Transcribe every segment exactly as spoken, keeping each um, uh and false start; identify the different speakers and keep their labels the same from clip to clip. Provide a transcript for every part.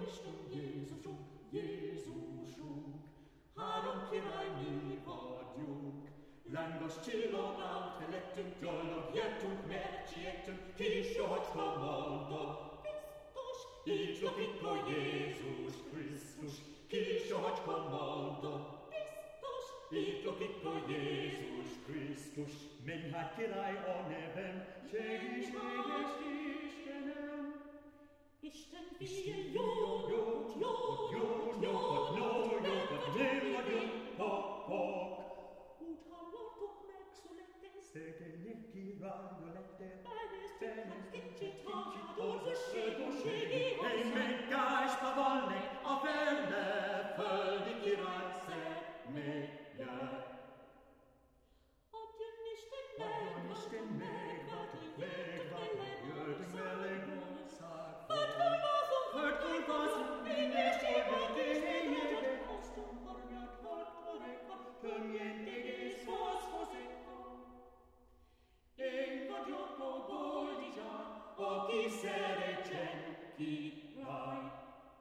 Speaker 1: Jóisten, Jézusunk, Jézusunk, három király mi vagyunk. Lángos csillogát felettünk, gyalog jöttünk, mert siettünk, kis jócska mondta. Biztos, így lakik a Jézus Krisztus, kis jócska mondta. Biztos, így lakik a Jézus Krisztus. Menj hát király a nevem, segítséges Istenem.
Speaker 2: Isten fia, jó, jó, jó,
Speaker 1: jó, jó, jó, nem vagyunk papok.
Speaker 2: Úgy hallottuk, megszületett,
Speaker 1: Szegények királya lettem,
Speaker 2: elnéztük, kicsit hallgatott, összegúségi
Speaker 1: én megásba valnék a fele, földi király személye.
Speaker 2: Adjon Isten meg,
Speaker 1: Isten megváltott, megváltott, jöttünk Melegország.
Speaker 2: Földhulvázunk,
Speaker 1: Földhulvázunk, mindenségben tényleg, osztunk harmját, hartvarekka, tömjén egész hozhozik. Én vagyok a boldizsán, aki szerecsen király.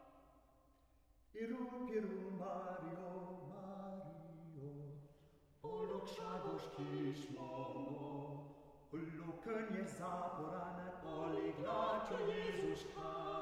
Speaker 1: Irul, pirul, Mário, Mário, boldogságos kismama, hulló könnyes záporánál alig látja Jézuskát.